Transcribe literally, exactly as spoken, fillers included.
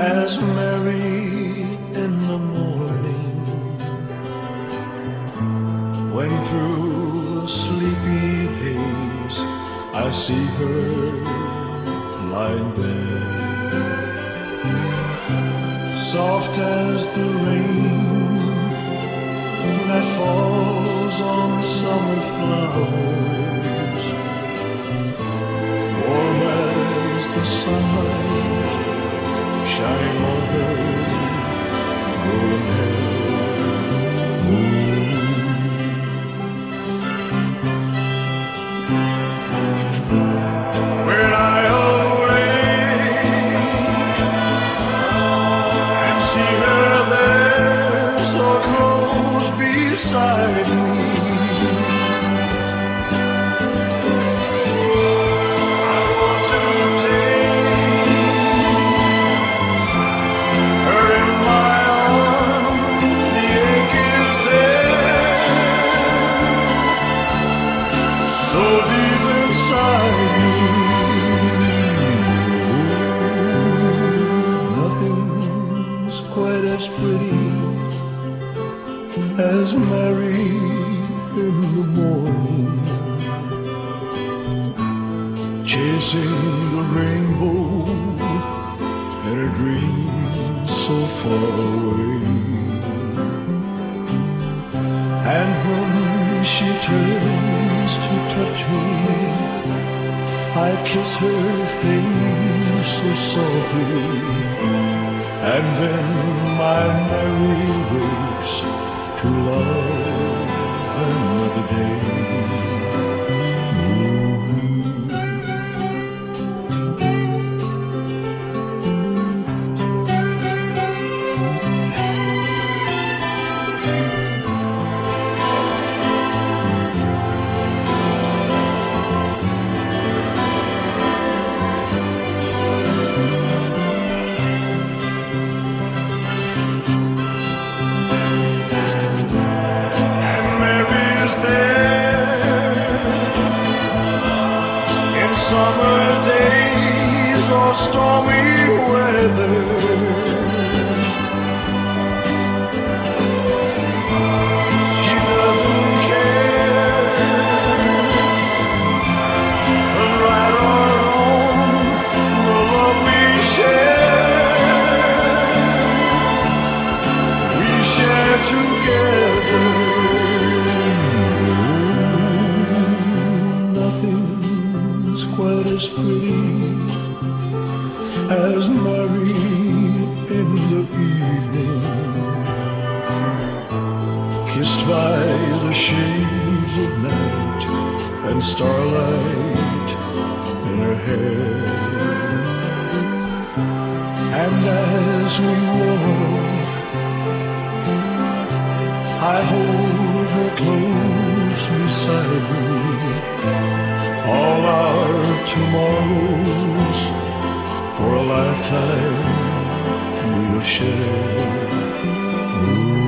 as Mary in the morning, when through a sleepy haze I see her lying there, soft as the rain that falls on summer flowers, warm as the sunlight shining on her golden hair. When I awake and see her there so close beside me, I want to take her in my arms. The ache is there, so deep inside me. Nothing's quite as pretty as Mary in the morning, chasing the rainbow in a dream so far away. And when she turns to touch me, I kiss her face so softly, and then my Mary wakes to love another day. Summer days or stormy weather, she doesn't care, but right or wrong, the love we share, we share together. Quite as pretty as Mary in the evening, kissed by the shades of night and starlight in her hair. And as we walk, I hold her close beside me. All our tomorrows for a lifetime we will share. Ooh.